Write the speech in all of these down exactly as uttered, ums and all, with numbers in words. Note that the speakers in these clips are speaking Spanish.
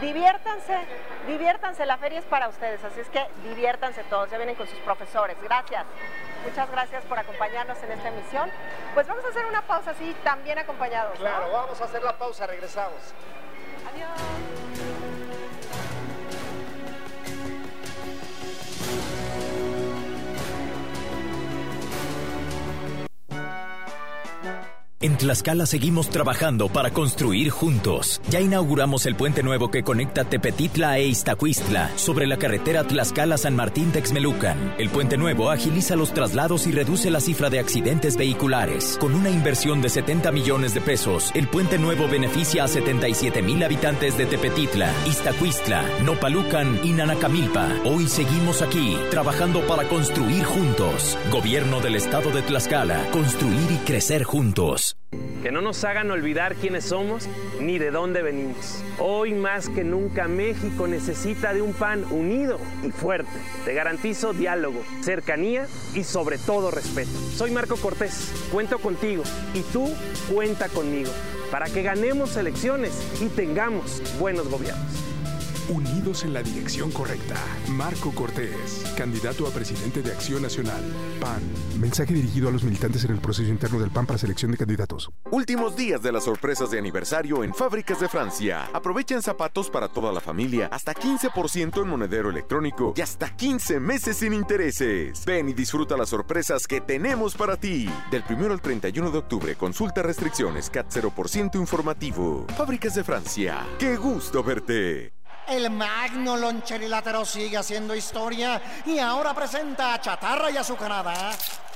diviértanse, diviértanse, la feria es para ustedes, así es que diviértanse todos, ya vienen con sus profesores. Gracias, muchas gracias por acompañarnos en esta emisión. Pues vamos a hacer una pausa así, también acompañados, ¿no? Claro, vamos a hacer la pausa, regresamos. Adiós. En Tlaxcala seguimos trabajando para construir juntos. Ya inauguramos el puente nuevo que conecta Tepetitla e Iztacuistla sobre la carretera Tlaxcala-San Martín-Texmelucan. El puente nuevo agiliza los traslados y reduce la cifra de accidentes vehiculares. Con una inversión de setenta millones de pesos, el puente nuevo beneficia a setenta y siete mil habitantes de Tepetitla, Iztacuistla, Nopalucan y Nanacamilpa. Hoy seguimos aquí, trabajando para construir juntos. Gobierno del Estado de Tlaxcala. Construir y crecer juntos. Que no nos hagan olvidar quiénes somos ni de dónde venimos. Hoy más que nunca México necesita de un P A N unido y fuerte. Te garantizo diálogo, cercanía y sobre todo respeto. Soy Marco Cortés, cuento contigo y tú cuenta conmigo para que ganemos elecciones y tengamos buenos gobiernos. Unidos en la dirección correcta. Marco Cortés, candidato a presidente de Acción Nacional. P A N. Mensaje dirigido a los militantes en el proceso interno del P A N para selección de candidatos. Últimos días de las sorpresas de aniversario en Fábricas de Francia. Aprovechen zapatos para toda la familia, hasta quince por ciento en monedero electrónico y hasta quince meses sin intereses. Ven y disfruta las sorpresas que tenemos para ti. Del primero al treinta y uno de octubre, consulta restricciones, C A T cero por ciento informativo. Fábricas de Francia. ¡Qué gusto verte! El magno loncherilátero sigue haciendo historia y ahora presenta a Chatarra y Azucarada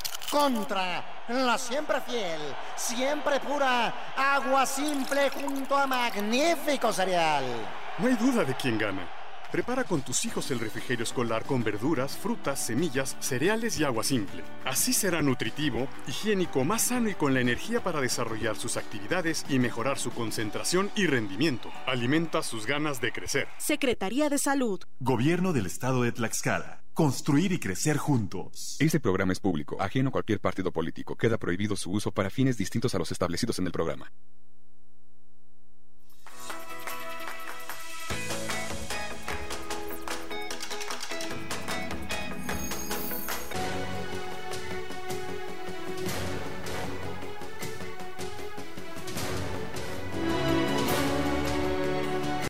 contra la siempre fiel, siempre pura Agua Simple junto a Magnífico Cereal. No hay duda de quién gana. Prepara con tus hijos el refrigerio escolar con verduras, frutas, semillas, cereales y agua simple. Así será nutritivo, higiénico, más sano y con la energía para desarrollar sus actividades y mejorar su concentración y rendimiento. Alimenta sus ganas de crecer. Secretaría de Salud. Gobierno del Estado de Tlaxcala. Construir y crecer juntos. Este programa es público, ajeno a cualquier partido político. Queda prohibido su uso para fines distintos a los establecidos en el programa.